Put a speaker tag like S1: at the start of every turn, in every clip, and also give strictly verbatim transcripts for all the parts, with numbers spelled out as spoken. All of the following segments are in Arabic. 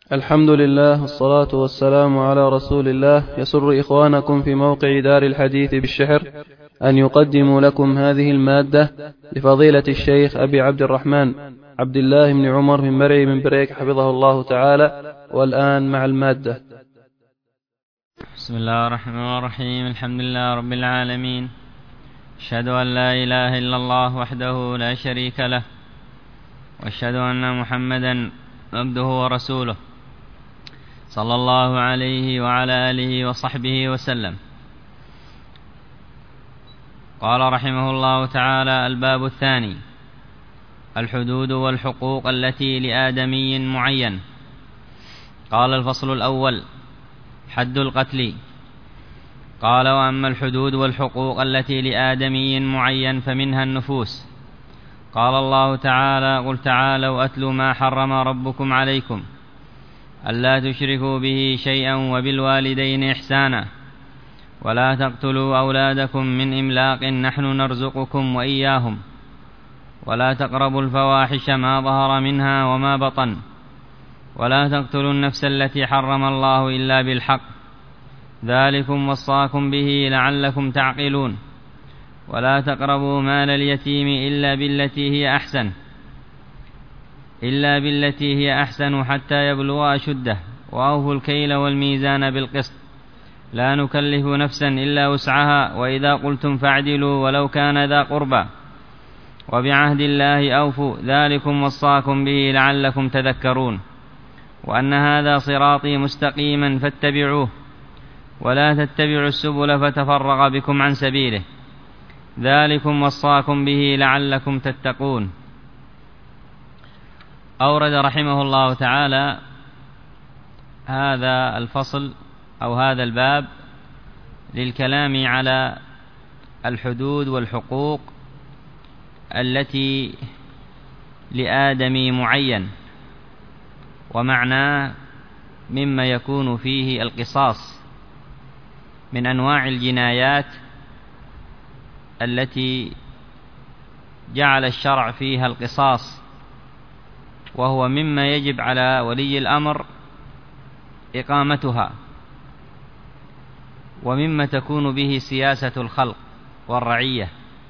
S1: الحمد لله والصلاة والسلام على رسول الله. يسر إخوانكم في موقع دار الحديث بالشحر أن يقدموا لكم هذه المادة لفضيلة الشيخ أبي عبد الرحمن عبد الله بن عمر من مرعي من بريك حفظه الله تعالى. والآن مع المادة.
S2: بسم الله الرحمن الرحيم. الحمد لله رب العالمين، أشهد أن لا إله إلا الله وحده لا شريك له، وأشهد أن محمدا عبده ورسوله صلى الله عليه وعلى آله وصحبه وسلم. قال رحمه الله تعالى: الباب الثاني: الحدود والحقوق التي لآدمي معين. قال: الفصل الأول: حد القتل. قال: وأما الحدود والحقوق التي لآدمي معين فمنها النفوس. قال الله تعالى: قل تعالوا أتلوا ما حرم ربكم عليكم ألا تشركوا به شيئا وبالوالدين إحسانا ولا تقتلوا أولادكم من إملاق نحن نرزقكم وإياهم ولا تقربوا الفواحش ما ظهر منها وما بطن ولا تقتلوا النفس التي حرم الله إلا بالحق ذلكم وصاكم به لعلكم تعقلون ولا تقربوا مال اليتيم إلا بالتي هي أحسن إلا بالتي هي أحسن حتى يبلغ أشده وأوفوا الكيل والميزان بالقسط لا نكلف نفسا إلا وسعها وإذا قلتم فاعدلوا ولو كان ذا قربى وبعهد الله أوفوا ذلكم وصاكم به لعلكم تذكرون وأن هذا صراطي مستقيما فاتبعوه ولا تتبعوا السبل فتفرق بكم عن سبيله ذلكم وصاكم به لعلكم تتقون. أورد رحمه الله تعالى هذا الفصل أو هذا الباب للكلام على الحدود والحقوق التي لآدمي معين، ومعناه مما يكون فيه القصاص من أنواع الجنايات التي جعل الشرع فيها القصاص، وهو مما يجب على ولي الأمر إقامتها ومما تكون به سياسة الخلق والرعية،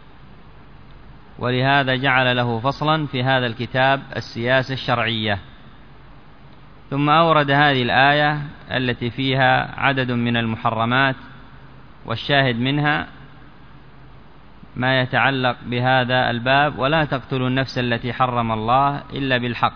S2: ولهذا جعل له فصلا في هذا الكتاب السياسة الشرعية. ثم أورد هذه الآية التي فيها عدد من المحرمات، والشاهد منها ما يتعلق بهذا الباب: ولا تقتلوا النفس التي حرم الله إلا بالحق.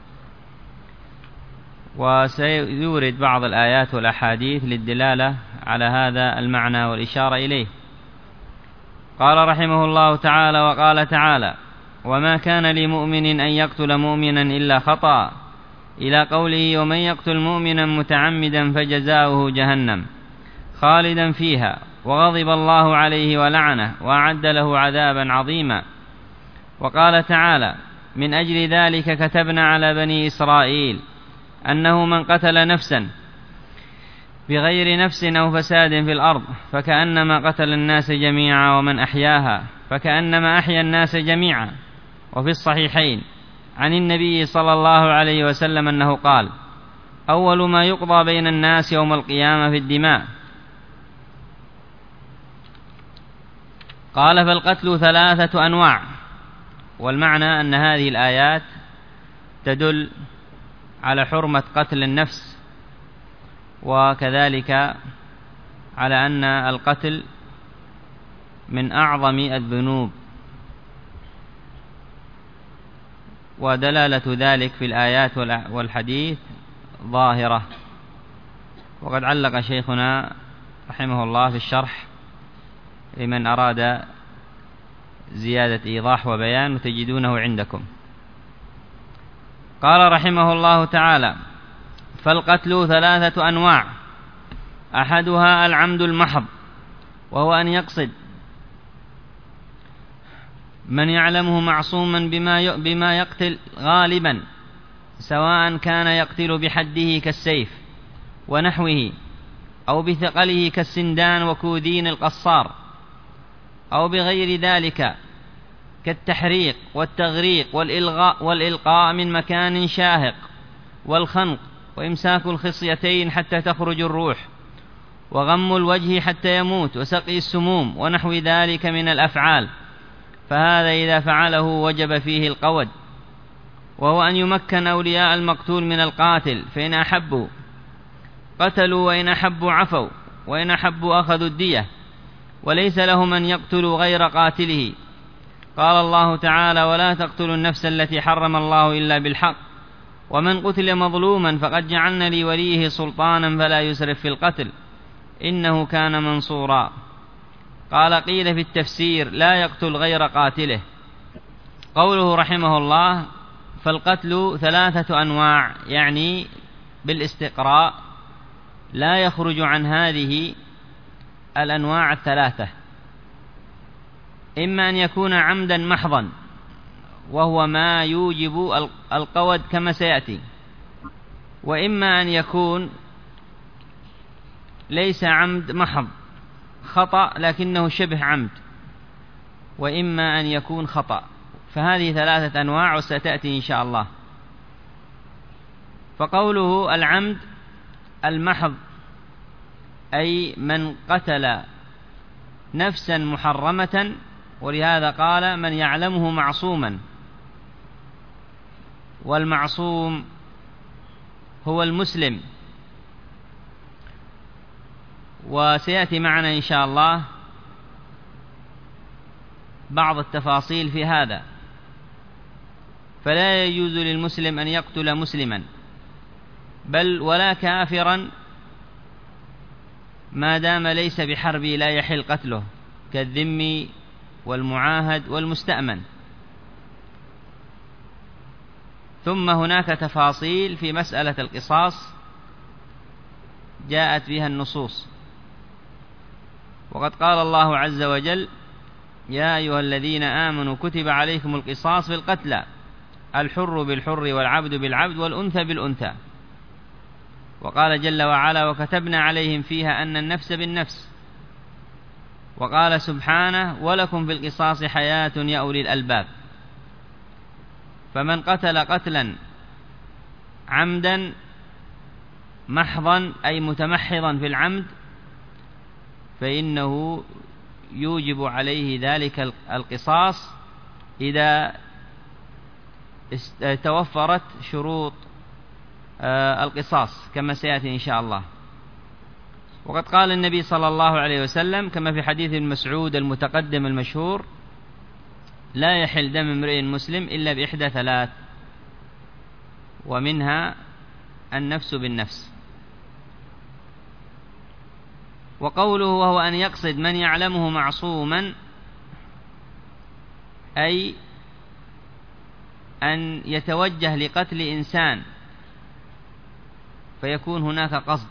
S2: وسيورد بعض الآيات والأحاديث للدلالة على هذا المعنى والإشارة إليه. قال رحمه الله تعالى: وقال تعالى: وما كان لمؤمن أن يقتل مؤمنا إلا خطأ، إلى قوله: ومن يقتل مؤمنا متعمدا فجزاؤه جهنم خالدا فيها وغضب الله عليه ولعنه وأعد له عذابا عظيما. وقال تعالى: من أجل ذلك كتبنا على بني إسرائيل أنه من قتل نفسا بغير نفس أو فساد في الأرض فكأنما قتل الناس جميعا ومن أحياها فكأنما أحيا الناس جميعا. وفي الصحيحين عن النبي صلى الله عليه وسلم أنه قال: أول ما يقضى بين الناس يوم القيامة في الدماء. قال: فالقتل ثلاثة أنواع. والمعنى أن هذه الآيات تدل على حرمة قتل النفس، وكذلك على أن القتل من أعظم الذنوب، ودلالة ذلك في الآيات والحديث ظاهرة. وقد علق شيخنا رحمه الله في الشرح لمن أراد زيادة إيضاح وبيان، وتجدونه عندكم. قال رحمه الله تعالى: فالقتل ثلاثة أنواع: أحدها العمد المحض، وهو أن يقصد من يعلمه معصوما بما بما يقتل غالبا، سواء كان يقتل بحده كالسيف ونحوه أو بثقله كالسندان وكودين القصار، أو بغير ذلك كالتحريق والتغريق والإلغاء والإلقاء من مكان شاهق والخنق وإمساك الخصيتين حتى تخرج الروح، وغم الوجه حتى يموت، وسقي السموم ونحو ذلك من الأفعال، فهذا إذا فعله وجب فيه القود، وهو أن يمكن أولياء المقتول من القاتل، فإن أحبوا قتلوا، وإن أحبوا عفوا، وإن أحبوا أخذوا الدية، وليس لهم أن يقتلوا غير قاتله. قال الله تعالى: ولا تقتلوا النفس التي حرم الله إلا بالحق، ومن قتل مظلوما فقد جعلنا لوليه سلطانا فلا يسرف في القتل إنه كان منصورا. قال قيل في التفسير: لا يقتل غير قاتله. قوله رحمه الله: فالقتل ثلاثة أنواع، يعني بالاستقراء لا يخرج عن هذه الأنواع الثلاثة: إما أن يكون عمدا محضا، وهو ما يوجب القود كما سيأتي، وإما أن يكون ليس عمد محض، خطأ لكنه شبه عمد، وإما أن يكون خطأ. فهذه ثلاثة أنواع وستأتي إن شاء الله. فقوله العمد المحض أي من قتل نفسا محرمة، ولهذا قال: من يعلمه معصوما، والمعصوم هو المسلم. وسيأتي معنا إن شاء الله بعض التفاصيل في هذا. فلا يجوز للمسلم أن يقتل مسلما، بل ولا كافرا ما دام ليس بحربي لا يحل قتله، كالذمي والمعاهد والمستأمن. ثم هناك تفاصيل في مسألة القصاص جاءت بها النصوص، وقد قال الله عز وجل: يا أيها الذين آمنوا كتب عليكم القصاص في القتلى، الحر بالحر والعبد بالعبد والأنثى بالأنثى. وقال جل وعلا: وكتبنا عليهم فيها أن النفس بالنفس. وقال سبحانه: ولكم في القصاص حياة يا أولي الألباب. فمن قتل قتلا عمدا محضا أي متمحضا في العمد، فإنه يوجب عليه ذلك القصاص إذا توفرت شروط القصاص كما سيأتي إن شاء الله. وقد قال النبي صلى الله عليه وسلم كما في حديث ابن مسعود المتقدم المشهور: لا يحل دم امرئ مسلم إلا بإحدى ثلاث، ومنها النفس بالنفس. وقوله وهو أن يقصد من يعلمه معصوما، أي أن يتوجه لقتل إنسان فيكون هناك قصد،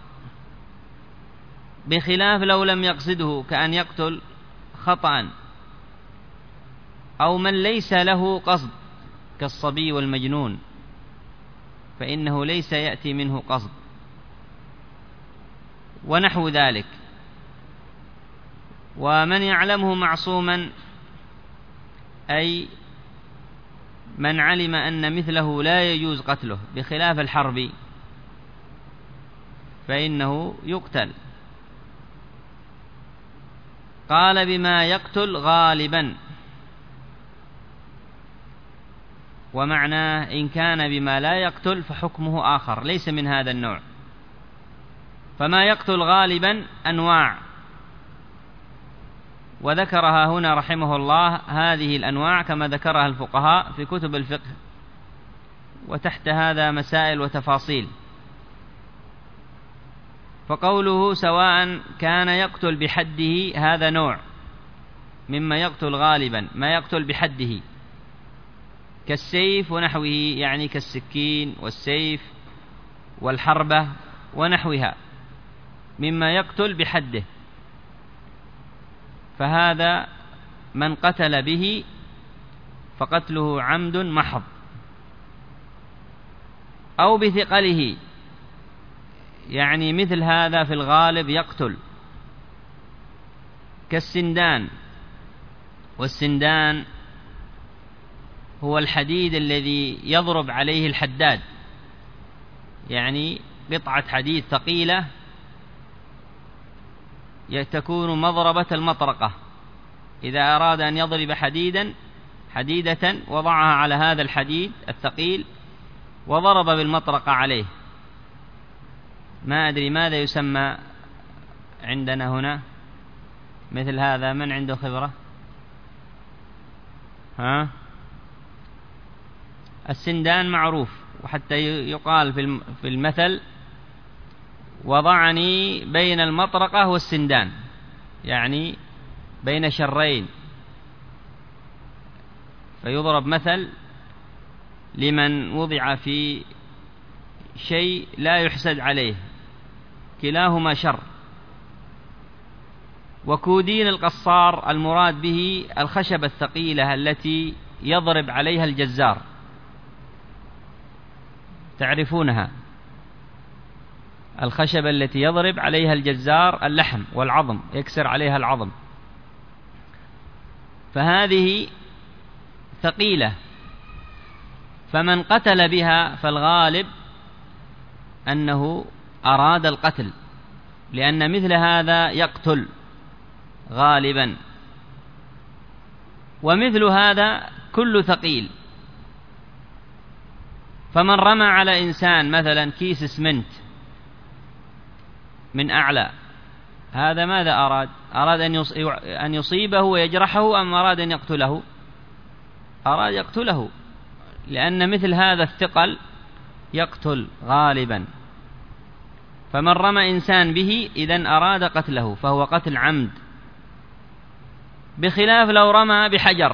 S2: بخلاف لو لم يقصده، كأن يقتل خطأ، أو من ليس له قصد كالصبي والمجنون، فإنه ليس يأتي منه قصد، ونحو ذلك. ومن يعلمه معصوما أي من علم أن مثله لا يجوز قتله، بخلاف الحرب فإنه يقتل. قال: بما يقتل غالبا، ومعناه إن كان بما لا يقتل فحكمه آخر ليس من هذا النوع. فما يقتل غالبا أنواع، وذكرها هنا رحمه الله هذه الأنواع كما ذكرها الفقهاء في كتب الفقه، وتحت هذا مسائل وتفاصيل. فقوله سواء كان يقتل بحده، هذا نوع مما يقتل غالبا، ما يقتل بحده كالسيف ونحوه، يعني كالسكين والسيف والحربة ونحوها مما يقتل بحده، فهذا من قتل به فقتله عمد محض. أو بثقله، يعني مثل هذا في الغالب يقتل، كالسندان. والسندان هو الحديد الذي يضرب عليه الحداد، يعني قطعة حديد ثقيلة تكون مضربة المطرقة، إذا أراد أن يضرب حديدا حديدة وضعها على هذا الحديد الثقيل وضرب بالمطرقة عليه. ما أدري ماذا يسمى عندنا هنا مثل هذا، من عنده خبرة؟ ها؟ السندان معروف، وحتى يقال في المثل وضعني بين المطرقة والسندان، يعني بين شرين، فيضرب مثل لمن وضع في شيء لا يحسد عليه، كلاهما شر. وكودين القصار المراد به الخشبة الثقيلة التي يضرب عليها الجزار، تعرفونها، الخشبة التي يضرب عليها الجزار اللحم والعظم، يكسر عليها العظم، فهذه ثقيلة، فمن قتل بها فالغالب أنه أراد القتل، لأن مثل هذا يقتل غالبا. ومثل هذا كل ثقيل، فمن رمى على إنسان مثلا كيس اسمنت من أعلى، هذا ماذا أراد؟ أراد أن يصيبه ويجرحه أم أراد أن يقتله؟ أراد يقتله، لأن مثل هذا الثقل يقتل غالبا. فمن رمى إنسان به إذن أراد قتله فهو قتل عمد، بخلاف لو رمى بحجر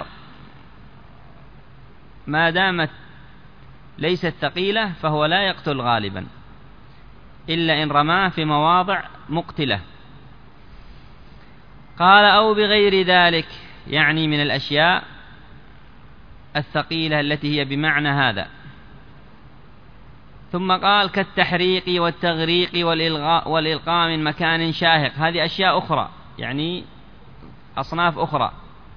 S2: ما دامت ليست ثقيلة فهو لا يقتل غالبا، إلا إن رماه في مواضع مقتلة. قال أو بغير ذلك، يعني من الأشياء الثقيلة التي هي بمعنى هذا. ثم قال كالتحريق والتغريق والإلغاء والإلقاء من مكان شاهق، هذه أشياء أخرى، يعني أصناف أخرى.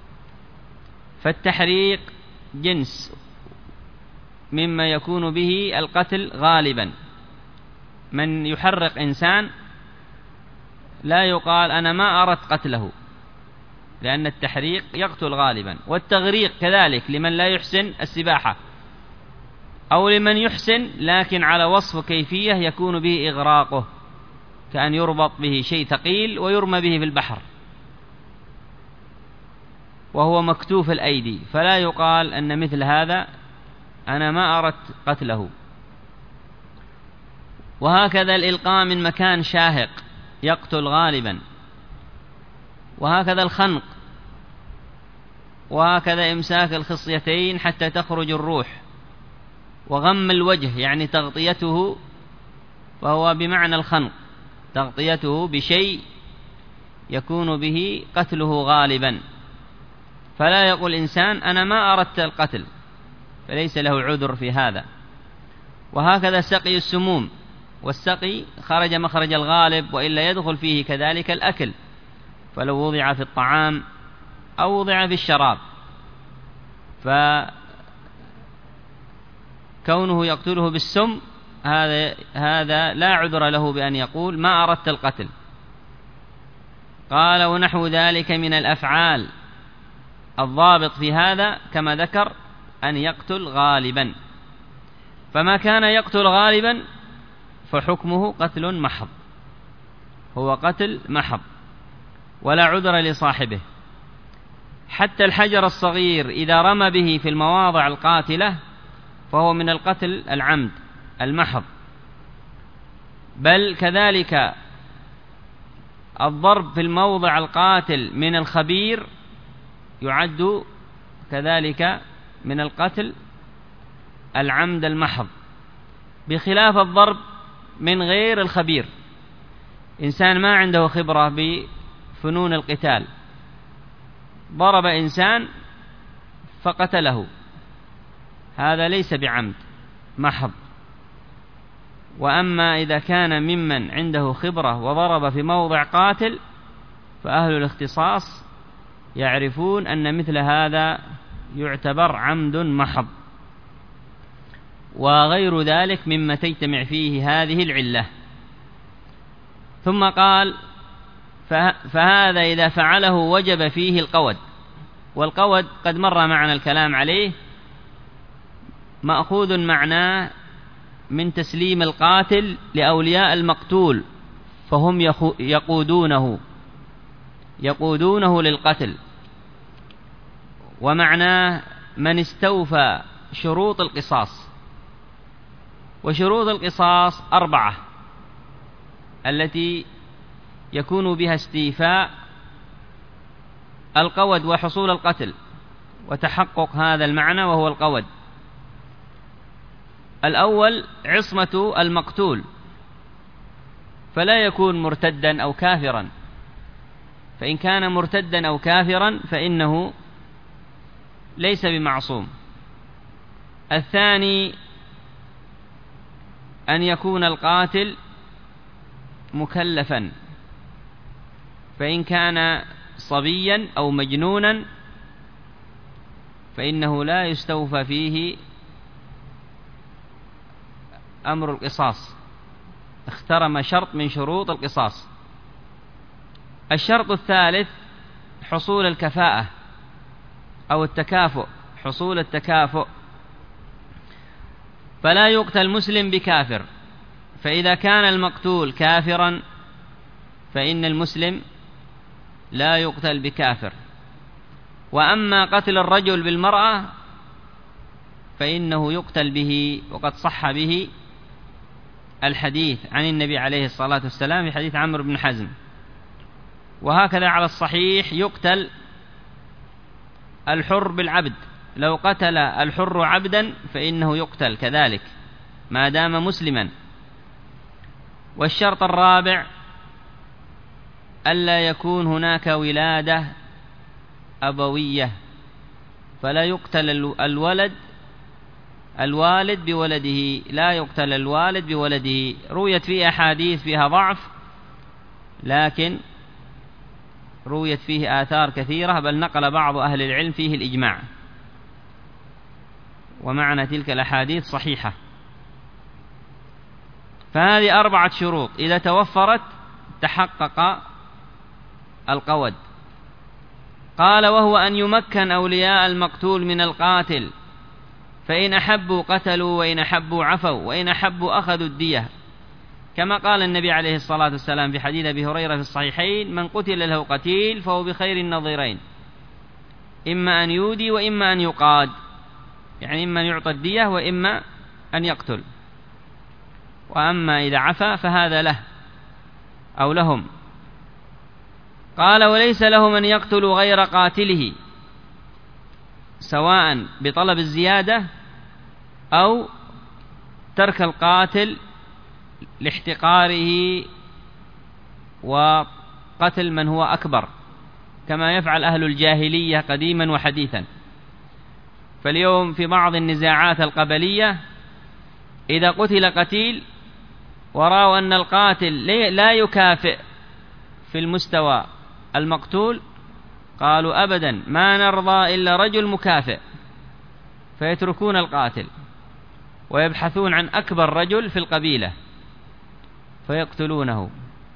S2: فالتحريق جنس مما يكون به القتل غالبا، من يحرق إنسان لا يقال أنا ما أردت قتله، لأن التحريق يقتل غالبا. والتغريق كذلك لمن لا يحسن السباحة، أو لمن يحسن لكن على وصف كيفية يكون به إغراقه، كأن يربط به شيء ثقيل ويرمى به في البحر وهو مكتوف الأيدي، فلا يقال أن مثل هذا أنا ما أردت قتله. وهكذا الإلقاء من مكان شاهق يقتل غالبا، وهكذا الخنق، وهكذا إمساك الخصيتين حتى تخرج الروح، وغم الوجه يعني تغطيته، وهو بمعنى الخنق، تغطيته بشيء يكون به قتله غالبا. فلا يقول إنسان أنا ما أردت القتل، فليس له عذر في هذا. وهكذا سقي السموم، والسقي خرج مخرج الغالب، وإلا يدخل فيه كذلك الأكل، فلو وضع في الطعام أو وضع في الشراب، فكونه يقتله بالسم هذا هذا لا عذر له بأن يقول ما أردت القتل. قال ونحو ذلك من الأفعال، الضابط في هذا كما ذكر أن يقتل غالبا، فما كان يقتل غالبا فحكمه قتل محض، هو قتل محض ولا عذر لصاحبه. حتى الحجر الصغير إذا رمى به في المواضع القاتلة فهو من القتل العمد المحض. بل كذلك الضرب في الموضع القاتل من الخبير يعد كذلك من القتل العمد المحض، بخلاف الضرب من غير الخبير، إنسان ما عنده خبرة بفنون القتال ضرب إنسان فقتله، هذا ليس بعمد محض. وأما إذا كان ممن عنده خبرة وضرب في موضع قاتل فأهل الاختصاص يعرفون أن مثل هذا يعتبر عمد محض. وغير ذلك مما تجتمع فيه هذه العلة. ثم قال: فهذا إذا فعله وجب فيه القود. والقود قد مر معنا الكلام عليه، مأخوذ معناه من تسليم القاتل لأولياء المقتول، فهم يقودونه يقودونه للقتل. ومعناه من استوفى شروط القصاص. وشروط القصاص أربعة التي يكون بها استيفاء القود وحصول القتل وتحقق هذا المعنى وهو القود. الأول عصمة المقتول، فلا يكون مرتدا أو كافرا، فإن كان مرتدا أو كافرا فإنه ليس بمعصوم. الثاني أن يكون القاتل مكلفا، فإن كان صبيا أو مجنونا فإنه لا يستوفى فيه أمر القصاص، اخترم شرط من شروط القصاص. الشرط الثالث حصول الكفاءة أو التكافؤ، حصول التكافؤ، فلا يقتل مسلم بكافر، فإذا كان المقتول كافرا فإن المسلم لا يقتل بكافر. وأما قتل الرجل بالمرأة فإنه يقتل به، وقد صح به الحديث عن النبي عليه الصلاة والسلام في حديث عمرو بن حزم. وهكذا على الصحيح يقتل الحر بالعبد، لو قتل الحر عبدا فإنه يقتل كذلك ما دام مسلما. والشرط الرابع ألا يكون هناك ولادة أبوية، فلا يقتل الولد الوالد بولده، لا يقتل الوالد بولده. رويت فيه أحاديث فيها ضعف، لكن رويت فيه آثار كثيرة، بل نقل بعض أهل العلم فيه الإجماع، ومعنى تلك الأحاديث صحيحة. فهذه أربعة شروط إذا توفرت تحقق القود. قال: وهو أن يمكن أولياء المقتول من القاتل، فإن أحبوا قتلوا وإن أحبوا عفوا وإن أحبوا أخذوا الدية، كما قال النبي عليه الصلاة والسلام في حديث أبي هريرة في الصحيحين: من قتل له قتيل فهو بخير النظيرين، إما أن يودي وإما أن يقاد، يعني إما أن يعطى الدية وإما أن يقتل. وأما إذا عفا فهذا له أو لهم. قال: وليس لهم أن يقتلوا غير قاتله، سواء بطلب الزيادة أو ترك القاتل لاحتقاره وقتل من هو أكبر، كما يفعل أهل الجاهلية قديما وحديثا. فاليوم في بعض النزاعات القبلية إذا قتل قتيل ورأوا أن القاتل لا يكافئ في المستوى المقتول، قالوا: أبدا ما نرضى إلا رجل مكافئ، فيتركون القاتل ويبحثون عن أكبر رجل في القبيلة فيقتلونه.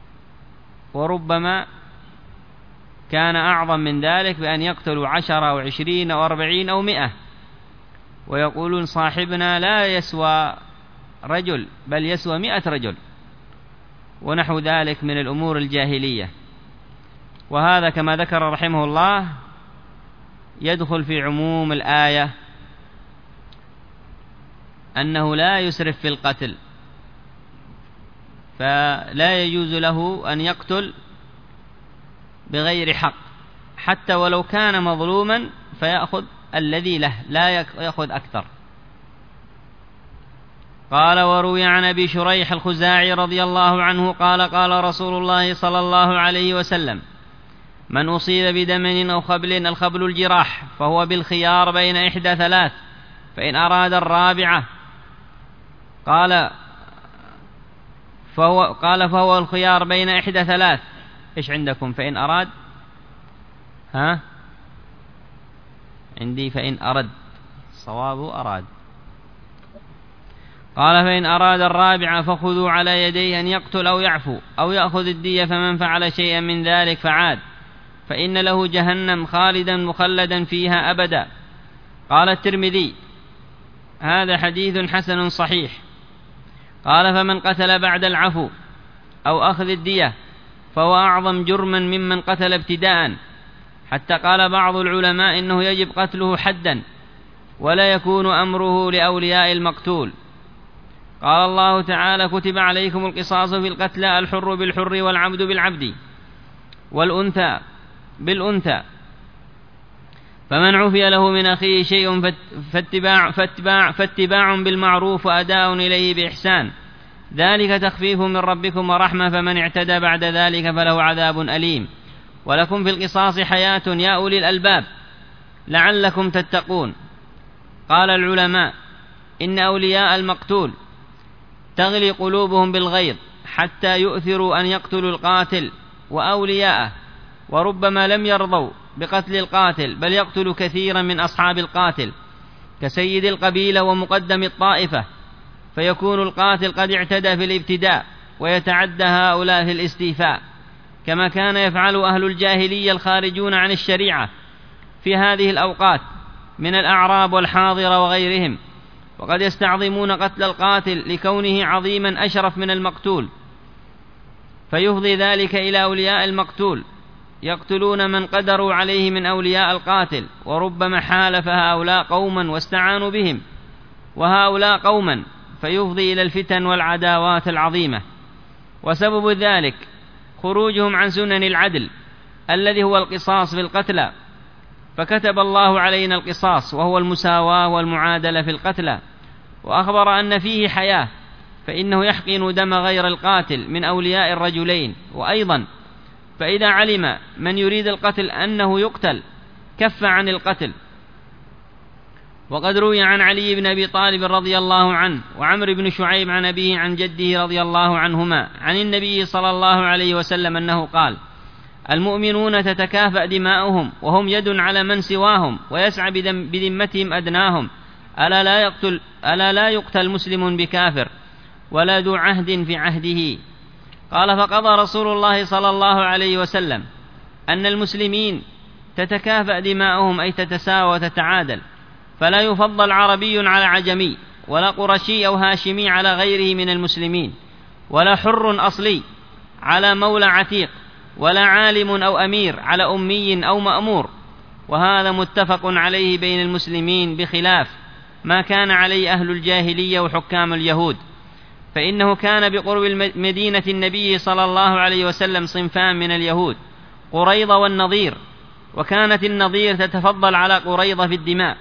S2: وربما كان أعظم من ذلك بأن يقتلوا عشرة أو عشرين أو أربعين أو مئة، ويقولون صاحبنا لا يسوى رجل بل يسوى مئة رجل، ونحو ذلك من الأمور الجاهلية. وهذا كما ذكر رحمه الله يدخل في عموم الآية أنه لا يسرف في القتل، فلا يجوز له أن يقتل بغير حق، حتى ولو كان مظلوما فيأخذ الذي له، لا يأخذ أكثر. قال: وروي عن أبي شريح الخزاعي رضي الله عنه قال: قال رسول الله صلى الله عليه وسلم: من أصيب بدم أو خبل، الخبل الجراح، فهو بالخيار بين إحدى ثلاث، فإن أراد الرابعة قال فهو قال فهو الخيار بين إحدى ثلاث. إيش عندكم؟ فإن أراد، ها عندي فإن أرد، صواب أراد. قال فإن أراد الرابع فخذوا على يديه أن يقتل أو يعفو أو يأخذ الدية، فمن فعل شيئا من ذلك فعاد فإن له جهنم خالدا مخلدا فيها أبدا. قال الترمذي: هذا حديث حسن صحيح. قال: فمن قتل بعد العفو أو أخذ الدية فهو أعظم جرما ممن قتل ابتداء، حتى قال بعض العلماء إنه يجب قتله حدا ولا يكون أمره لأولياء المقتول. قال الله تعالى: كتب عليكم القصاص في القتلى، الحر بالحر والعبد بالعبد والأنثى بالأنثى، فمن عفي له من أخيه شيء فاتباع, فاتباع, فاتباع بالمعروف وأداء إليه بإحسان، ذلك تخفيف من ربكم ورحمة، فمن اعتدى بعد ذلك فله عذاب أليم. ولكم في القصاص حياة يا أولي الألباب لعلكم تتقون. قال العلماء: إن أولياء المقتول تغلي قلوبهم بالغيظ حتى يؤثروا أن يقتلوا القاتل وأولياءه، وربما لم يرضوا بقتل القاتل بل يقتل كثيرا من أصحاب القاتل كسيد القبيلة ومقدم الطائفة، فيكون القاتل قد اعتدى في الابتداء ويتعدى هؤلاء في الاستيفاء، كما كان يفعل أهل الجاهلية الخارجون عن الشريعة في هذه الأوقات من الأعراب والحاضرة وغيرهم، وقد يستعظمون قتل القاتل لكونه عظيما أشرف من المقتول، فيفضي ذلك إلى أولياء المقتول يقتلون من قدروا عليه من أولياء القاتل، وربما حالف هؤلاء قوما واستعانوا بهم وهؤلاء قوما، فيفضي إلى الفتن والعداوات العظيمة. وسبب ذلك خروجهم عن سنن العدل الذي هو القصاص في القتلى، فكتب الله علينا القصاص وهو المساواة والمعادلة في القتلى، وأخبر أن فيه حياة، فإنه يحقن دم غير القاتل من أولياء الرجلين. وأيضا فإذا علم من يريد القتل أنه يقتل كف عن القتل. وقد روي عن علي بن أبي طالب رضي الله عنه وعمر بن شعيب عن أبيه عن جده رضي الله عنهما عن النبي صلى الله عليه وسلم أنه قال: المؤمنون تتكافأ دماؤهم وهم يد على من سواهم، ويسعى بذمتهم أدناهم، ألا لا يقتل, ألا لا يقتل مسلم بكافر ولا ذو عهد في عهده. قال: فقضى رسول الله صلى الله عليه وسلم أن المسلمين تتكافأ دماؤهم، أي تتساوى وتتعادل، فلا يفضل عربي على عجمي، ولا قرشي أو هاشمي على غيره من المسلمين، ولا حر أصلي على مولى عتيق، ولا عالم أو أمير على أمي أو مأمور. وهذا متفق عليه بين المسلمين، بخلاف ما كان عليه أهل الجاهلية وحكام اليهود، فإنه كان بقرب مدينة النبي صلى الله عليه وسلم صنفان من اليهود، قريظة والنضير، وكانت النضير تتفضل على قريظة في الدماء،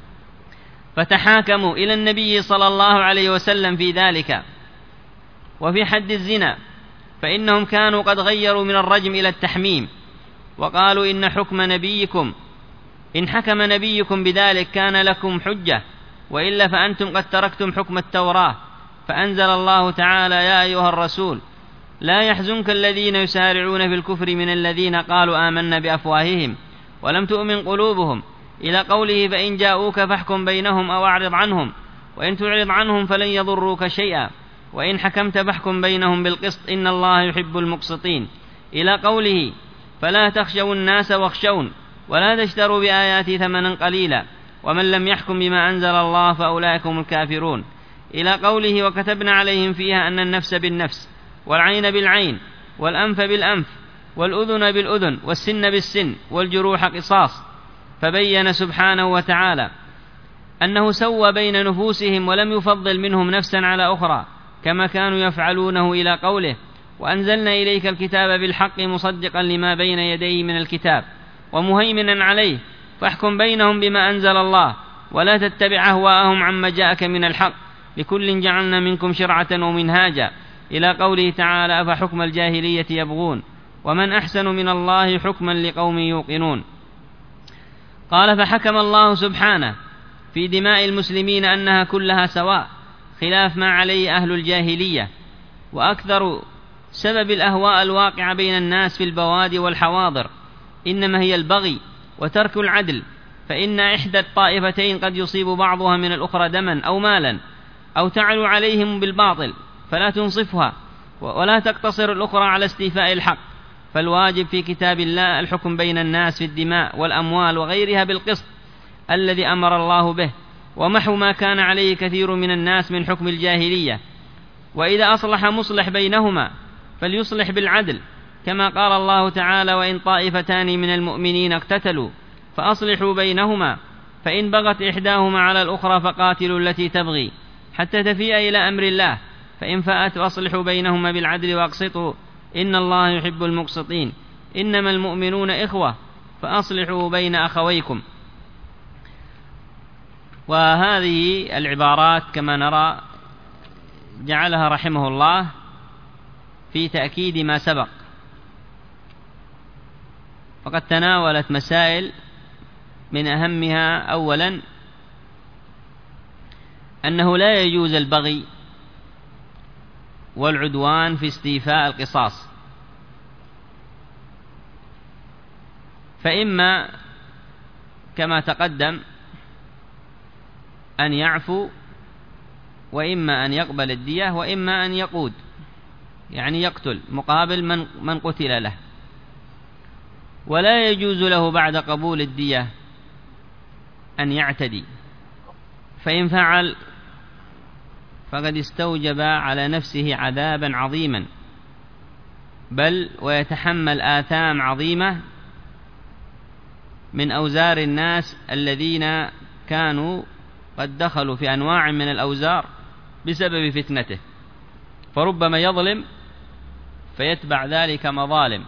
S2: فتحاكموا إلى النبي صلى الله عليه وسلم في ذلك. وفي حد الزنا فإنهم كانوا قد غيروا من الرجم إلى التحميم، وقالوا إن حكم نبيكم إن حكم نبيكم بذلك كان لكم حجة، وإلا فأنتم قد تركتم حكم التوراة. فأنزل الله تعالى: يا أيها الرسول لا يحزنك الذين يسارعون في الكفر من الذين قالوا آمنا بأفواههم ولم تؤمن قلوبهم، إلى قوله: فإن جاءوك فاحكم بينهم أو أعرض عنهم، وإن تعرض عنهم فلن يضروك شيئا، وإن حكمت فاحكم بينهم بالقسط إن الله يحب المقسطين، إلى قوله: فلا تخشوا الناس واخشون ولا تشتروا بآياتي ثمنا قليلا ومن لم يحكم بما أنزل الله فأولئك هم الكافرون، إلى قوله: وكتبنا عليهم فيها أن النفس بالنفس والعين بالعين والأنف بالأنف والأذن بالأذن والسن بالسن والجروح قصاص. فبين سبحانه وتعالى أنه سوى بين نفوسهم ولم يفضل منهم نفسا على أخرى كما كانوا يفعلونه، إلى قوله: وأنزلنا إليك الكتاب بالحق مصدقا لما بين يديه من الكتاب ومهيمنا عليه فاحكم بينهم بما أنزل الله ولا تتبع أهواءهم عما جاءك من الحق لكل جعلنا منكم شرعة ومنهاجا، إلى قوله تعالى: أفحكم الجاهلية يبغون ومن أحسن من الله حكما لقوم يوقنون. قال: فحكم الله سبحانه في دماء المسلمين أنها كلها سواء، خلاف ما عليه أهل الجاهلية. وأكثر سبب الأهواء الواقعة بين الناس في البوادي والحواضر إنما هي البغي وترك العدل، فإن إحدى الطائفتين قد يصيب بعضها من الأخرى دما أو مالا أو تعلو عليهم بالباطل فلا تنصفها، ولا تقتصر الأخرى على استيفاء الحق. فالواجب في كتاب الله الحكم بين الناس في الدماء والأموال وغيرها بالقسط الذي أمر الله به، ومحو ما كان عليه كثير من الناس من حكم الجاهلية. وإذا أصلح مصلح بينهما فليصلح بالعدل، كما قال الله تعالى: وإن طائفتان من المؤمنين اقتتلوا فأصلحوا بينهما، فإن بغت إحداهما على الأخرى فقاتلوا التي تبغي حتى تفيء إلى أمر الله، فإن فاءت فأصلحوا بينهما بالعدل وأقسطوا إن الله يحب المقسطين. إنما المؤمنون إخوة فأصلحوا بين أخويكم. وهذه العبارات كما نرى جعلها رحمه الله في تأكيد ما سبق، فقد تناولت مسائل من أهمها: أولا أنه لا يجوز البغي والعدوان في استيفاء القصاص، فإما كما تقدم أن يعفو، وإما أن يقبل الدية، وإما أن يقود يعني يقتل مقابل من, من قتل له. ولا يجوز له بعد قبول الدية أن يعتدي، فإن فعل فقد استوجب على نفسه عذابا عظيما، بل ويتحمل آثام عظيمة من أوزار الناس الذين كانوا قد دخلوا في أنواع من الأوزار بسبب فتنته، فربما يظلم فيتبع ذلك مظالم،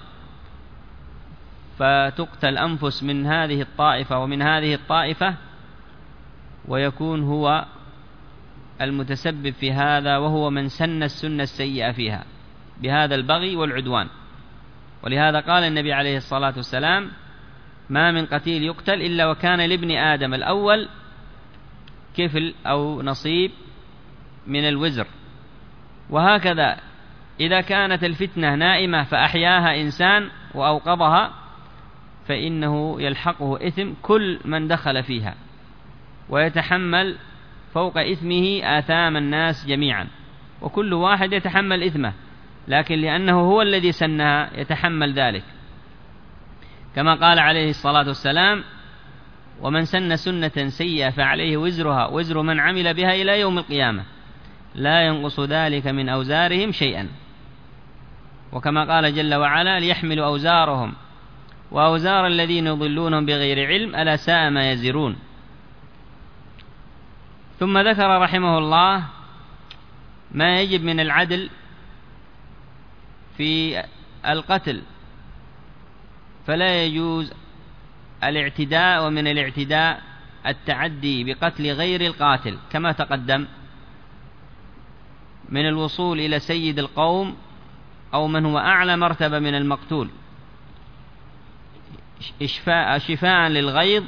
S2: فتقتل أنفس من هذه الطائفة ومن هذه الطائفة، ويكون هو المتسبب في هذا، وهو من سن السنة السيئة فيها بهذا البغي والعدوان. ولهذا قال النبي عليه الصلاة والسلام: ما من قتيل يقتل إلا وكان لابن آدم الأول كفل أو نصيب من الوزر. وهكذا إذا كانت الفتنة نائمة فأحياها إنسان وأوقظها، فإنه يلحقه إثم كل من دخل فيها، ويتحمل فوق إثمه آثام الناس جميعا، وكل واحد يتحمل إثمه، لكن لأنه هو الذي سنها يتحمل ذلك، كما قال عليه الصلاة والسلام: ومن سن سنة سيئة فعليه وزرها وزر من عمل بها إلى يوم القيامة لا ينقص ذلك من أوزارهم شيئا. وكما قال جل وعلا: ليحملوا أوزارهم وأوزار الذين يضلونهم بغير علم ألا ساء ما يزرون. ثم ذكر رحمه الله ما يجب من العدل في القتل، فلا يجوز الاعتداء، ومن الاعتداء التعدي بقتل غير القاتل كما تقدم، من الوصول إلى سيد القوم أو من هو أعلى مرتبة من المقتول إشفاء شفاء للغيظ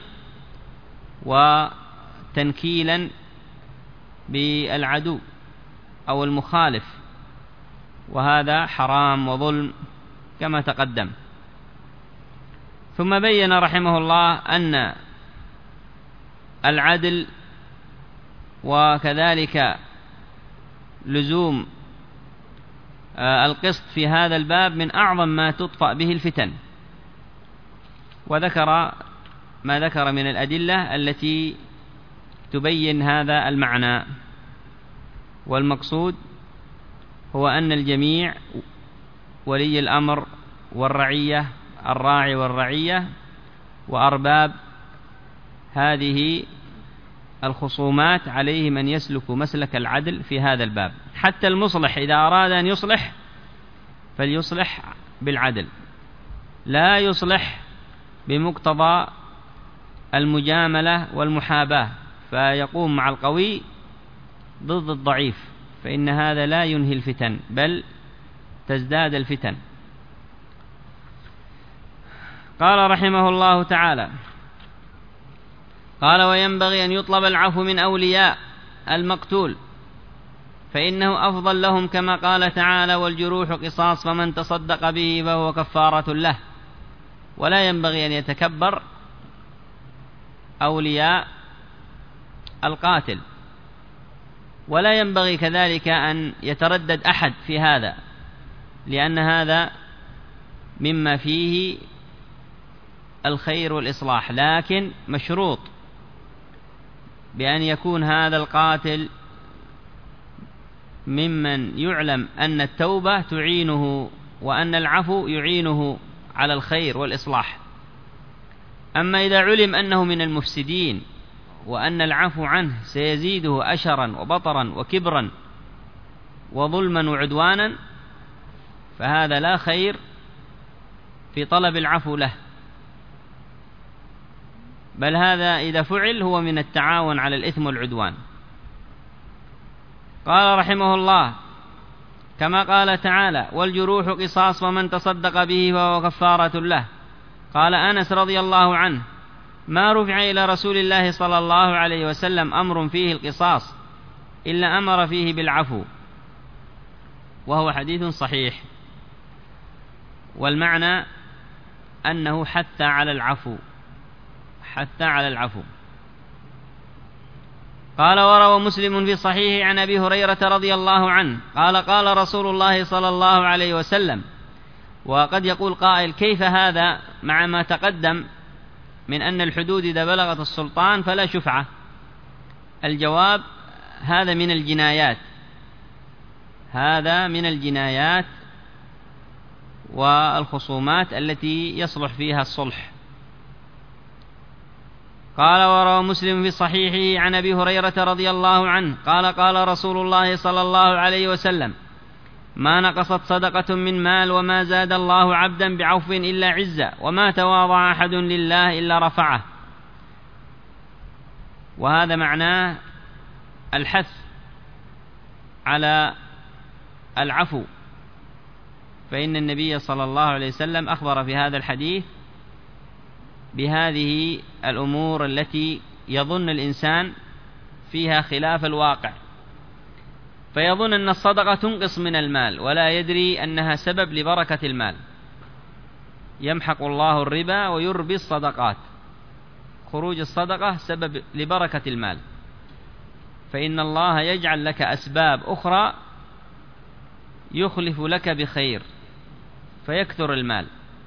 S2: وتنكيلا بالعدو أو المخالف، وهذا حرام وظلم كما تقدم. ثم بين رحمه الله أن العدل وكذلك لزوم القسط في هذا الباب من أعظم ما تطفأ به الفتن، وذكر ما ذكر من الأدلة التي تبين هذا المعنى. والمقصود هو أن الجميع ولي الأمر والرعية، الراعي والرعية وأرباب هذه الخصومات عليهم أن يسلكوا مسلك العدل في هذا الباب. حتى المصلح إذا أراد أن يصلح فليصلح بالعدل، لا يصلح بمقتضى المجاملة والمحاباة فيقوم مع القوي ضد الضعيف، فإن هذا لا ينهي الفتن بل تزداد الفتن. قال رحمه الله تعالى: قال: وينبغي أن يطلب العفو من أولياء المقتول فإنه أفضل لهم، كما قال تعالى: والجروح قصاص فمن تصدق به فهو كفارة له. ولا ينبغي أن يتكبر أولياء القاتل، ولا ينبغي كذلك أن يتردد أحد في هذا، لأن هذا مما فيه الخير والإصلاح، لكن مشروط بأن يكون هذا القاتل ممن يعلم أن التوبة تعينه وأن العفو يعينه على الخير والإصلاح. أما إذا علم أنه من المفسدين وأن العفو عنه سيزيده أشرا وبطرا وكبرا وظلما وعدوانا، فهذا لا خير في طلب العفو له، بل هذا إذا فعل هو من التعاون على الإثم والعدوان. قال رحمه الله: كما قال تعالى: والجروح قصاص ومن تصدق به فهو كفارة له. قال أنس رضي الله عنه: ما رفع إلى رسول الله صلى الله عليه وسلم أمر فيه القصاص إلا أمر فيه بالعفو، وهو حديث صحيح، والمعنى أنه حث على العفو حث على العفو. قال: وروى مسلم في صحيحه عن أبي هريرة رضي الله عنه قال: قال رسول الله صلى الله عليه وسلم. وقد يقول قائل: كيف هذا مع ما تقدم من أن الحدود إذا بلغت السلطان فلا شفعة؟ الجواب: هذا من الجنايات هذا من الجنايات والخصومات التي يصلح فيها الصلح. قال: وروى مسلم في صحيحه عن أبي هريرة رضي الله عنه قال: قال رسول الله صلى الله عليه وسلم: ما نقصت صدقة من مال وما زاد الله عبدا بعفو إلا عزة، وما تواضع أحد لله إلا رفعه. وهذا معناه الحث على العفو، فإن النبي صلى الله عليه وسلم أخبر في هذا الحديث بهذه الأمور التي يظن الإنسان فيها خلاف الواقع، فيظن أن الصدقة تنقص من المال ولا يدري أنها سبب لبركة المال. يمحق الله الربا ويربي الصدقات، خروج الصدقة سبب لبركة المال، فإن الله يجعل لك أسباب أخرى يخلف لك بخير فيكثر المال.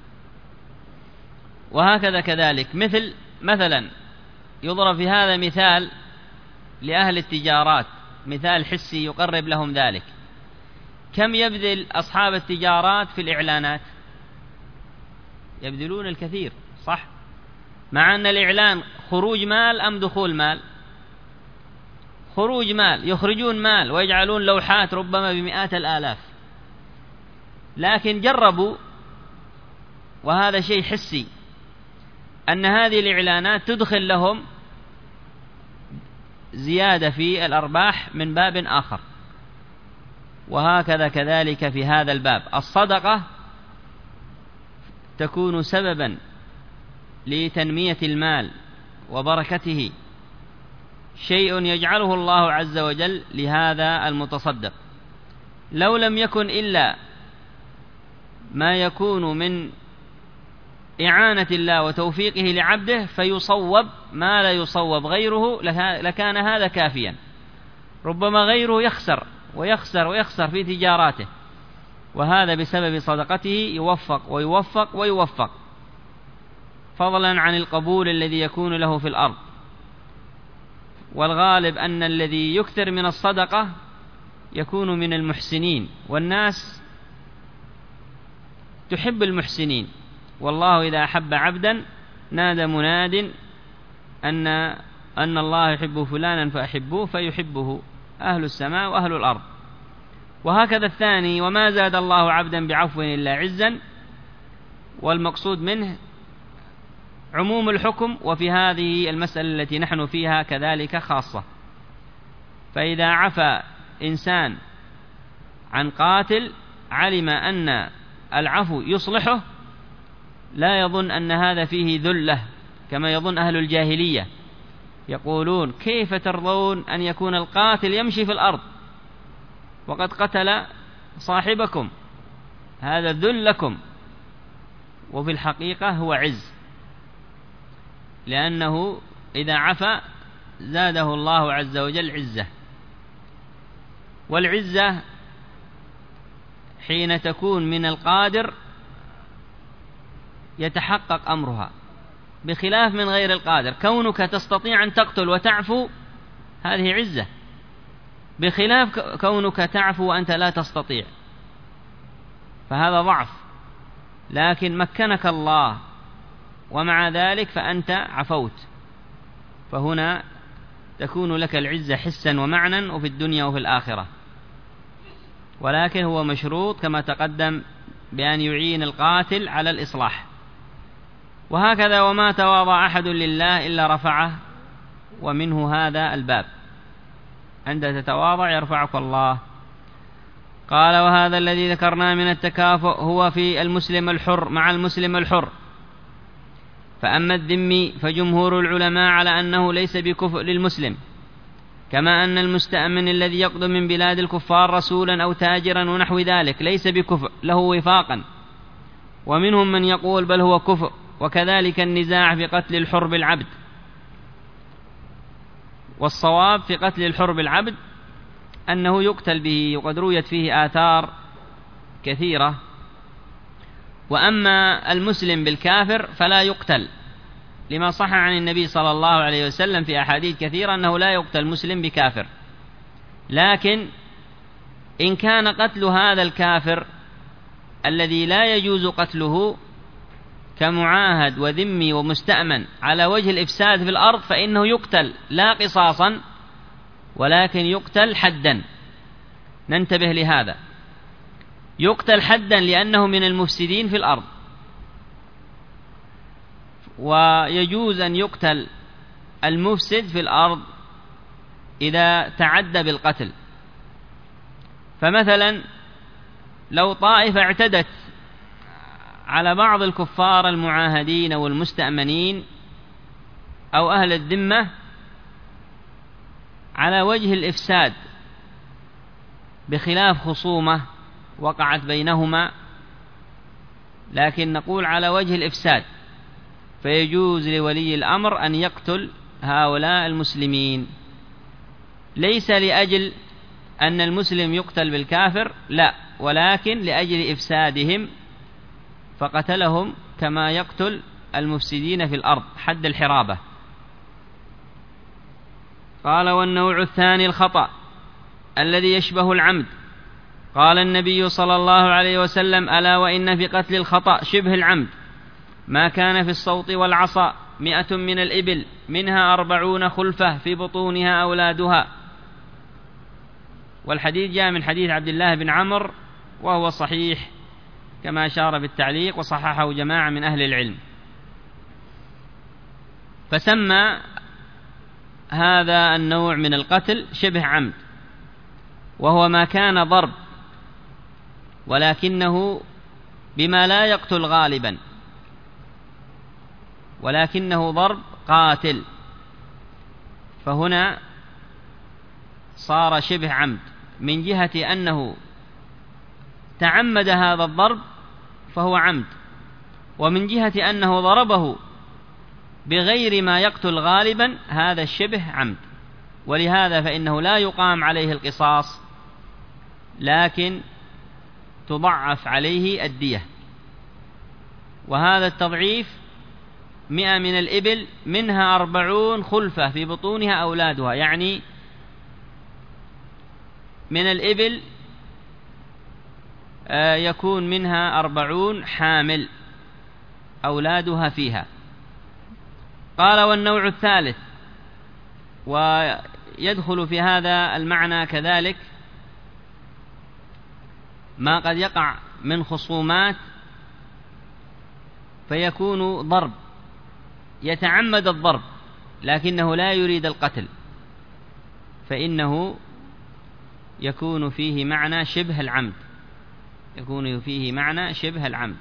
S2: وهكذا كذلك مثل مثلا يضرب في هذا مثال لأهل التجارات، مثال حسي يقرب لهم ذلك. كم يبذل أصحاب التجارات في الإعلانات؟ يبذلون الكثير، صح؟ مع أن الإعلان خروج مال أم دخول مال؟ خروج مال، يخرجون مال ويجعلون لوحات ربما بمئات الآلاف، لكن جربوا، وهذا شيء حسي، أن هذه الإعلانات تدخل لهم زيادة في الأرباح من باب آخر. وهكذا كذلك في هذا الباب، الصدقة تكون سببا لتنمية المال وبركته، شيء يجعله الله عز وجل لهذا المتصدق. لو لم يكن إلا ما يكون من إعانة الله وتوفيقه لعبده فيصوب ما لا يصوب غيره لكان هذا كافيا. ربما غيره يخسر ويخسر ويخسر في تجاراته، وهذا بسبب صدقته يوفق ويوفق ويوفق، فضلا عن القبول الذي يكون له في الأرض. والغالب أن الذي يكثر من الصدقة يكون من المحسنين، والناس تحب المحسنين، والله إذا أحب عبدا نادى مناد أن أن الله يحب فلانا فأحبوه، فيحبه أهل السماء وأهل الأرض. وهكذا الثاني: وما زاد الله عبدا بعفو إلا عزا، والمقصود منه عموم الحكم، وفي هذه المسألة التي نحن فيها كذلك خاصة. فإذا عفى إنسان عن قاتل علم أن العفو يصلحه، لا يظن أن هذا فيه ذلة كما يظن أهل الجاهلية، يقولون: كيف ترضون أن يكون القاتل يمشي في الأرض وقد قتل صاحبكم؟ هذا ذل لكم. وفي الحقيقة هو عز، لأنه إذا عفى زاده الله عز وجل عزة. والعزة حين تكون من القادر يتحقق أمرها، بخلاف من غير القادر. كونك تستطيع أن تقتل وتعفو هذه عزة، بخلاف كونك تعفو وأنت لا تستطيع، فهذا ضعف. لكن مكنك الله ومع ذلك فأنت عفوت، فهنا تكون لك العزة حسا ومعنى وفي الدنيا وفي الآخرة. ولكن هو مشروط كما تقدم بأن يعين القاتل على الإصلاح. وهكذا وما تواضع أحد لله إلا رفعه، ومنه هذا الباب، عند تتواضع يرفعك الله. قال: وهذا الذي ذكرنا من التكافؤ هو في المسلم الحر مع المسلم الحر. فأما الذمي فجمهور العلماء على أنه ليس بكفء للمسلم، كما أن المستأمن الذي يقدم من بلاد الكفار رسولا أو تاجرا ونحو ذلك ليس بكفء له وفاقا. ومنهم من يقول بل هو كفء. وكذلك النزاع في قتل الحر بالعبد. والصواب في قتل الحر بالعبد أنه يقتل به، وقد رويت فيه آثار كثيرة. وأما المسلم بالكافر فلا يقتل، لما صح عن النبي صلى الله عليه وسلم في أحاديث كثيرة أنه لا يقتل مسلم بكافر. لكن إن كان قتل هذا الكافر الذي لا يجوز قتله كمعاهد وذمي ومستأمن على وجه الإفساد في الأرض فإنه يقتل لا قصاصا، ولكن يقتل حدا. ننتبه لهذا، يقتل حدا لأنه من المفسدين في الأرض. ويجوز أن يقتل المفسد في الأرض إذا تعدى بالقتل. فمثلا لو طائفة اعتدت على بعض الكفار المعاهدين والمستأمنين أو أهل الذمة على وجه الإفساد بخلاف خصومة وقعت بينهما، لكن نقول على وجه الإفساد، فيجوز لولي الأمر أن يقتل هؤلاء المسلمين، ليس لأجل أن المسلم يقتل بالكافر، لا، ولكن لأجل إفسادهم فقتلهم كما يقتل المفسدين في الأرض حد الحرابة. قال: والنوع الثاني الخطأ الذي يشبه العمد. قال النبي صلى الله عليه وسلم: ألا وإن في قتل الخطأ شبه العمد ما كان في الصوت والعصا مئة من الإبل منها أربعون خلفة في بطونها أولادها. والحديث جاء من حديث عبد الله بن عمرو وهو صحيح كما أشار بالتعليق، وصححه جماعة من أهل العلم. فسمى هذا النوع من القتل شبه عمد، وهو ما كان ضرب ولكنه بما لا يقتل غالبا، ولكنه ضرب قاتل، فهنا صار شبه عمد من جهة أنه تعمد هذا الضرب فهو عمد، ومن جهة أنه ضربه بغير ما يقتل غالبا هذا الشبه عمد. ولهذا فإنه لا يقام عليه القصاص، لكن تضعف عليه الدية. وهذا التضعيف مئة من الإبل منها أربعون خلفة في بطونها أولادها، يعني من الإبل يكون منها أربعون حامل أولادها فيها. قال: والنوع الثالث، ويدخل في هذا المعنى كذلك ما قد يقع من خصومات فيكون ضرب، يتعمد الضرب لكنه لا يريد القتل، فإنه يكون فيه معنى شبه العمد، يكون فيه معنى شبه العمد.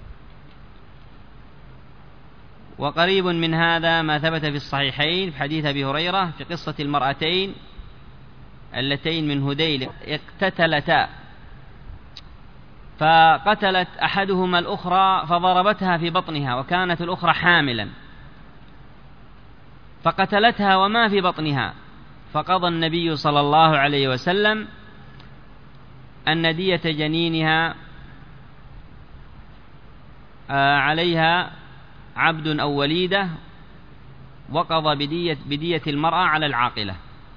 S2: وقريب من هذا ما ثبت في الصحيحين في حديث أبي هريرة في قصة المرأتين اللتين من هذيل اقتتلتا، فقتلت أحدهما الأخرى فضربتها في بطنها، وكانت الأخرى حاملا، فقتلتها وما في بطنها، فقضى النبي صلى الله عليه وسلم أن دية جنينها عليها عبد أو وليدة، وقضى بدية, بدية المرأة على العاقلة.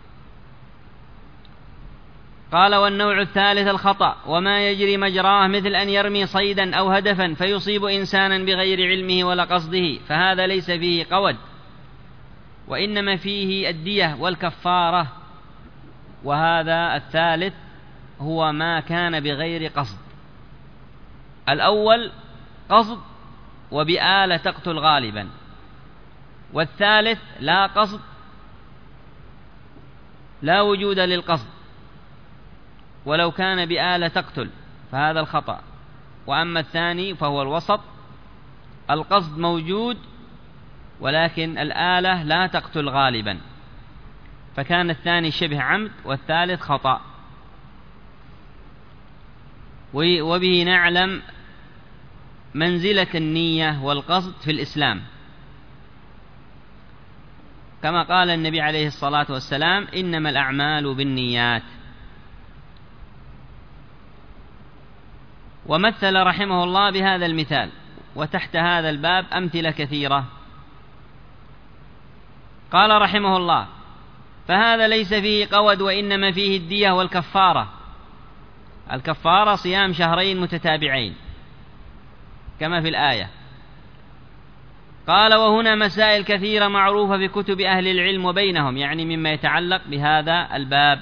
S2: قال: والنوع الثالث الخطأ، وما يجري مجراه، مثل أن يرمي صيدا أو هدفا فيصيب إنسانا بغير علمه ولا قصده، فهذا ليس فيه قود، وإنما فيه الدية والكفارة. وهذا الثالث هو ما كان بغير قصد. الأول قصد وبآلة تقتل غالبا، والثالث لا قصد، لا وجود للقصد، ولو كان بآلة تقتل فهذا الخطأ. وأما الثاني فهو الوسط، القصد موجود ولكن الآلة لا تقتل غالبا، فكان الثاني شبه عمد والثالث خطأ. وبه نعلم منزلة النية والقصد في الإسلام، كما قال النبي عليه الصلاة والسلام: إنما الأعمال بالنيات. ومثل رحمه الله بهذا المثال، وتحت هذا الباب أمثلة كثيرة. قال رحمه الله: فهذا ليس فيه قود، وإنما فيه الدية والكفارة. الكفارة صيام شهرين متتابعين كما في الآية. قال: وهنا مسائل كثيرة معروفة في كتب أهل العلم وبينهم، يعني مما يتعلق بهذا الباب.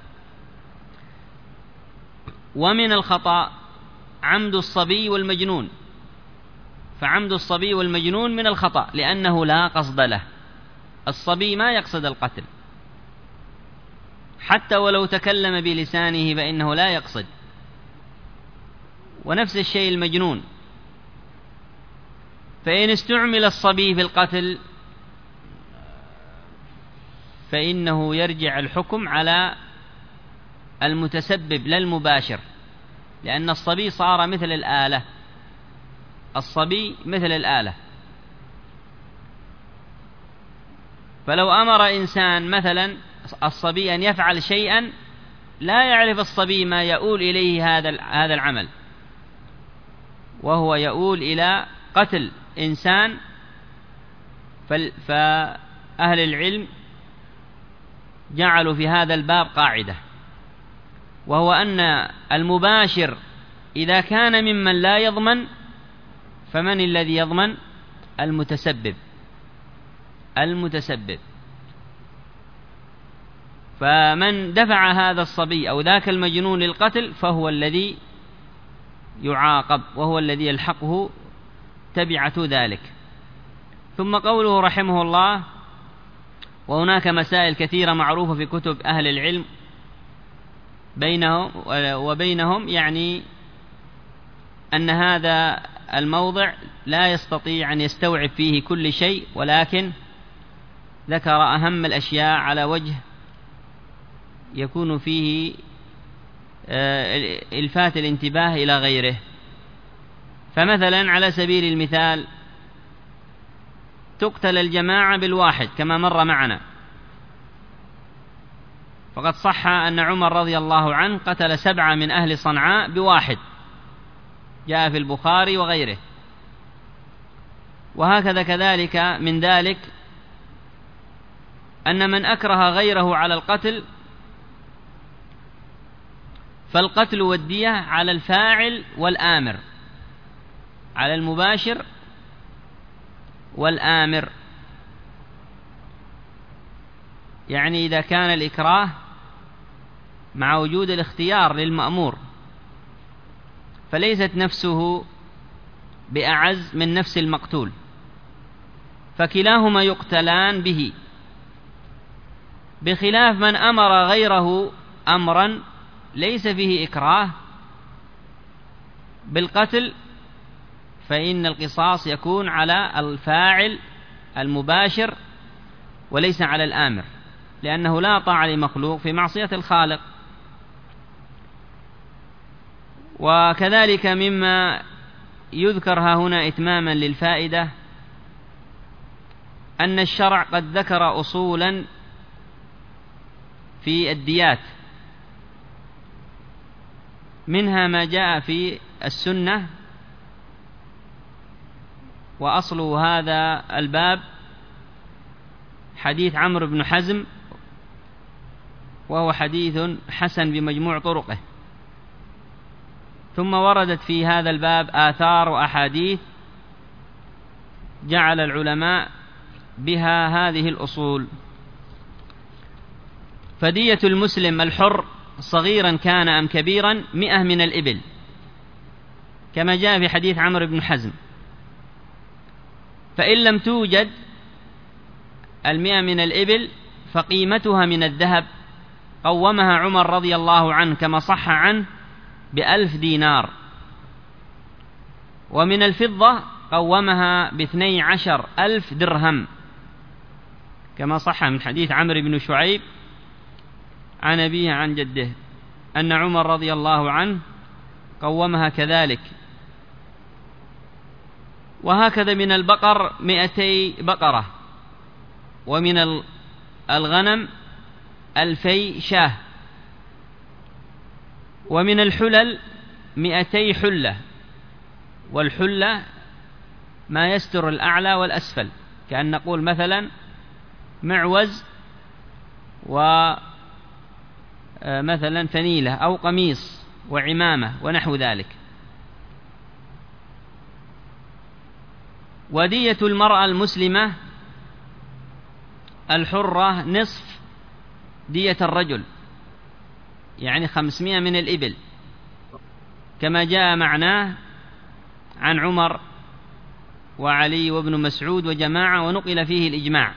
S2: ومن الخطأ عمد الصبي والمجنون، فعمد الصبي والمجنون من الخطأ لأنه لا قصد له. الصبي ما يقصد القتل، حتى ولو تكلم بلسانه فإنه لا يقصد. ونفس الشيء المجنون، فإن استعمل الصبي في القتل فإنه يرجع الحكم على المتسبب لا المباشر، لأن الصبي صار مثل الآلة. الصبي مثل الآلة. فلو أمر إنسان مثلا الصبي أن يفعل شيئا لا يعرف الصبي ما يؤول إليه هذا هذا العمل، وهو يؤول إلى قتل إنسان، فأهل العلم جعلوا في هذا الباب قاعدة، وهو أن المباشر إذا كان ممن لا يضمن، فمن الذي يضمن؟ المتسبب. المتسبب. فمن دفع هذا الصبي أو ذاك المجنون للقتل فهو الذي يعاقب، وهو الذي يلحقه تبعة ذلك. ثم قوله رحمه الله: وهناك مسائل كثيرة معروفة في كتب أهل العلم بينهم وبينهم، يعني أن هذا الموضع لا يستطيع أن يستوعب فيه كل شيء، ولكن ذكر أهم الأشياء على وجه يكون فيه إلفات الانتباه إلى غيره. فمثلا على سبيل المثال تقتل الجماعة بالواحد كما مر معنا، فقد صح أن عمر رضي الله عنه قتل سبعة من أهل صنعاء بواحد، جاء في البخاري وغيره. وهكذا كذلك من ذلك أن من أكره غيره على القتل فالقتل والدية على الفاعل والآمر، على المباشر والآمر. يعني إذا كان الإكراه مع وجود الاختيار للمأمور فليست نفسه بأعز من نفس المقتول، فكلاهما يقتلان به، بخلاف من أمر غيره أمرا ليس فيه إكراه بالقتل، فإن القصاص يكون على الفاعل المباشر وليس على الآمر، لأنه لا طاعة لمخلوق في معصية الخالق. وكذلك مما يذكر ها هنا إتماما للفائدة أن الشرع قد ذكر أصولا في الديات، منها ما جاء في السنة، وأصل هذا الباب حديث عمرو بن حزم، وهو حديث حسن بمجموع طرقه. ثم وردت في هذا الباب آثار وأحاديث جعل العلماء بها هذه الأصول. فدية المسلم الحر صغيرا كان أم كبيرا مئة من الإبل، كما جاء في حديث عمرو بن حزم. فإن لم توجد المئة من الإبل فقيمتها من الذهب قومها عمر رضي الله عنه كما صح عنه بألف دينار، ومن الفضة قومها باثني عشر ألف درهم، كما صح من حديث عمرو بن شعيب عن أبيه عن جده أن عمر رضي الله عنه قومها كذلك. وهكذا من البقر مئتي بقرة، ومن الغنم ألفي شاه، ومن الحلل مئتي حلة، والحلة ما يستر الأعلى والأسفل، كأن نقول مثلا معوز ومثلا فنيلة أو قميص وعمامة ونحو ذلك. ودية المرأة المسلمة الحرة نصف دية الرجل، يعني خمسمائة من الإبل، كما جاء معناه عن عمر وعلي وابن مسعود وجماعة، ونقل فيه الإجماع.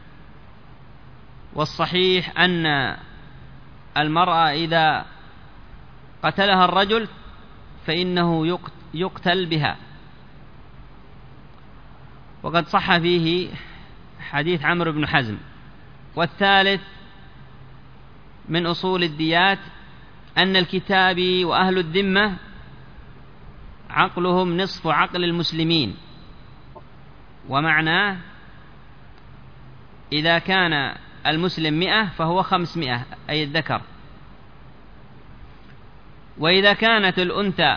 S2: والصحيح أن المرأة إذا قتلها الرجل فإنه يقتل بها. وقد صح فيه حديث عمرو بن حزم. والثالث من أصول الديات أن الكتابي وأهل الذمة عقلهم نصف عقل المسلمين، ومعناه إذا كان المسلم مئة فهو خمسمائة أي الذكر، وإذا كانت الأنثى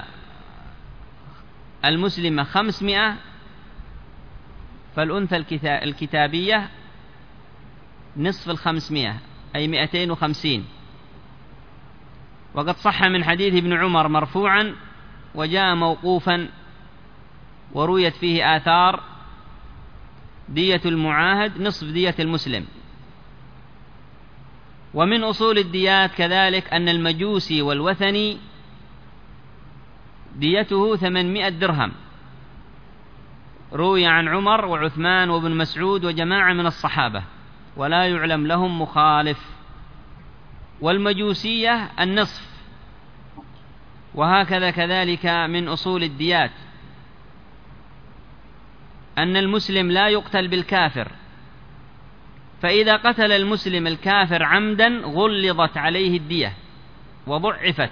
S2: المسلمة خمسمائة فالأنثى الكتابية نصف الخمسمائة أي مئتين وخمسين. وقد صح من حديث ابن عمر مرفوعا وجاء موقوفا، ورويت فيه آثار دية المعاهد نصف دية المسلم. ومن أصول الديات كذلك أن المجوسي والوثني ديته ثمانمائة درهم، روي عن عمر وعثمان وابن مسعود وجماعة من الصحابة، ولا يعلم لهم مخالف. والمجوسية النصف. وهكذا كذلك من أصول الديات أن المسلم لا يقتل بالكافر، فإذا قتل المسلم الكافر عمدا غلظت عليه الدية وضعفت.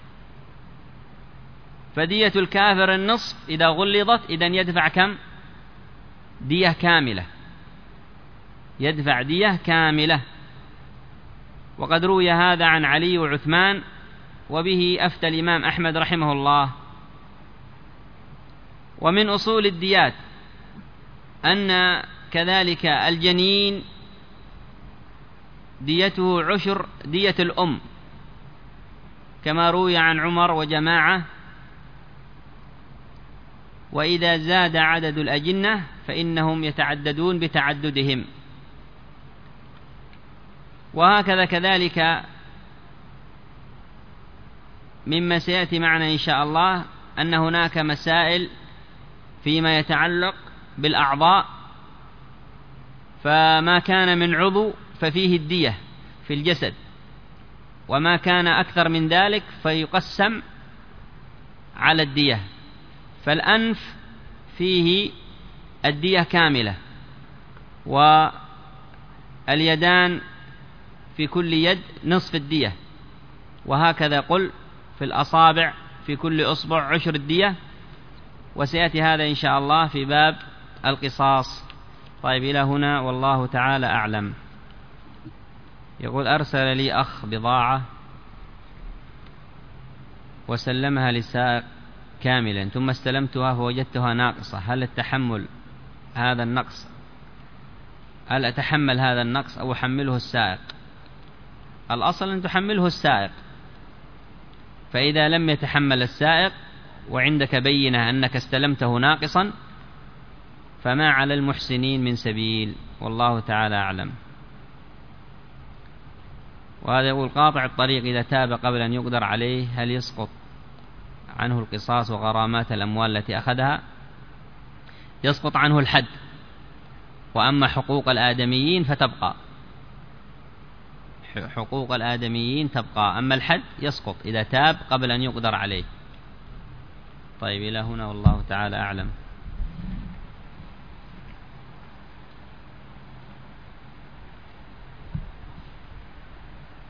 S2: فدية الكافر النصف إذا غلظت، إذن يدفع كم؟ دية كاملة، يدفع دية كاملة. وقد روي هذا عن علي وعثمان، وبه أفتى الإمام أحمد رحمه الله. ومن أصول الديات أن كذلك الجنين ديته عشر دية الأم، كما روي عن عمر وجماعة. وإذا زاد عدد الأجنة فإنهم يتعددون بتعددهم. وهكذا كذلك مما سيأتي معنا إن شاء الله أن هناك مسائل فيما يتعلق بالأعضاء، فما كان من عضو ففيه الدية في الجسد، وما كان أكثر من ذلك فيقسم على الدية. فالأنف فيه الدية كاملة، واليدان في كل يد نصف الدية، وهكذا قل في الأصابع في كل أصبع عشر الدية. وسيأتي هذا إن شاء الله في باب القصاص. طيب، إلى هنا والله تعالى أعلم. يقول: أرسل لي أخ بضاعة وسلمها للسائق كاملا ثم استلمتها فوجدتها ناقصة، هل التحمل هذا النقص هل أتحمل هذا النقص أو أحمله السائق؟ الأصل أن تحمله السائق، فإذا لم يتحمل السائق وعندك بينة أنك استلمته ناقصا فما على المحسنين من سبيل، والله تعالى أعلم. وهذا يقول قاطع الطريق إذا تاب قبل أن يقدر عليه هل يسقط عنه القصاص وغرامات الأموال التي أخذها؟ يسقط عنه الحد، وأما حقوق الآدميين فتبقى، حقوق الآدميين تبقى، أما الحد يسقط إذا تاب قبل أن يقدر عليه. طيب إلى هنا والله تعالى أعلم.